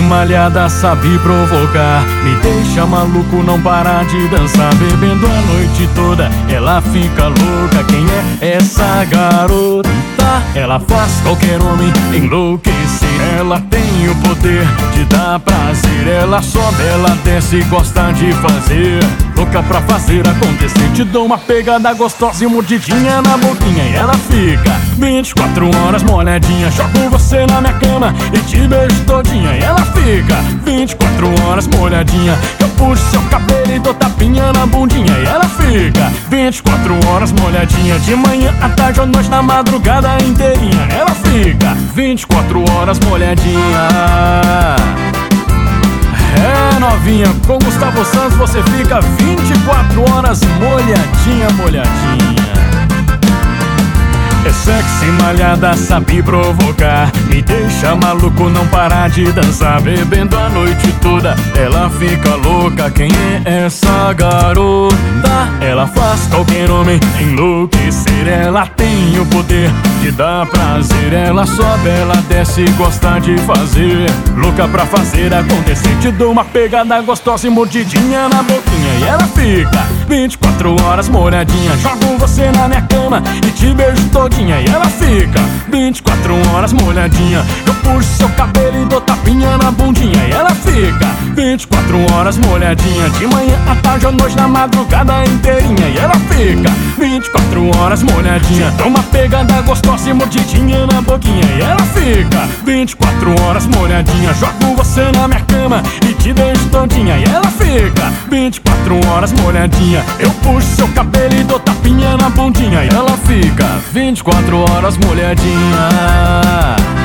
malhada, sabe provocar, me deixa maluco, não para de dançar. Bebendo a noite toda, ela fica louca. Quem é essa garota? Ela faz qualquer homem enlouquecer. Ela tem o poder de dar prazer. Ela sobe, ela desce, gosta de fazer, louca pra fazer acontecer. Te dou uma pegada gostosa e mordidinha na boquinha, e ela fica 24 horas molhadinha. Jogo você na minha cama e te beijo todinha, e ela fica 24 horas molhadinha. Eu puxo seu cabelo e dou tapinha na bundinha, e ela fica 24 horas molhadinha. De manhã, à tarde, à noite, na madrugada inteirinha, ela fica 24 horas molhadinha. É, novinha, com Gustavo Santos você fica 24 horas molhadinha, molhadinha. É sexy, malhada, sabe provocar, me deixa maluco, não para de dançar. Bebendo a noite toda, ela fica louca. Quem é essa garota? Ela faz qualquer homem enlouquecer. Ela tem o poder de dar prazer. Ela sobe, ela desce, gosta de fazer, louca pra fazer acontecer. Te dou uma pegada gostosa e mordidinha na boquinha, e ela fica 24 horas molhadinha. Jogo você na minha cama e te beijo todinha, e ela fica 24 horas molhadinha. Eu puxo seu cabelo e dou tapinha na bundinha, e ela fica 24 horas molhadinha. De manhã, à tarde, à noite, na madrugada inteirinha, e ela fica 24 horas molhadinha. Dá uma pegada gostosa e mordidinha na boquinha, e ela fica 24 horas molhadinha. Jogo você na minha cama e te beijo todinha, e ela fica 24 horas molhadinha. Eu puxo seu cabelo e dou tapinha na bundinha, e ela fica 24 horas molhadinha.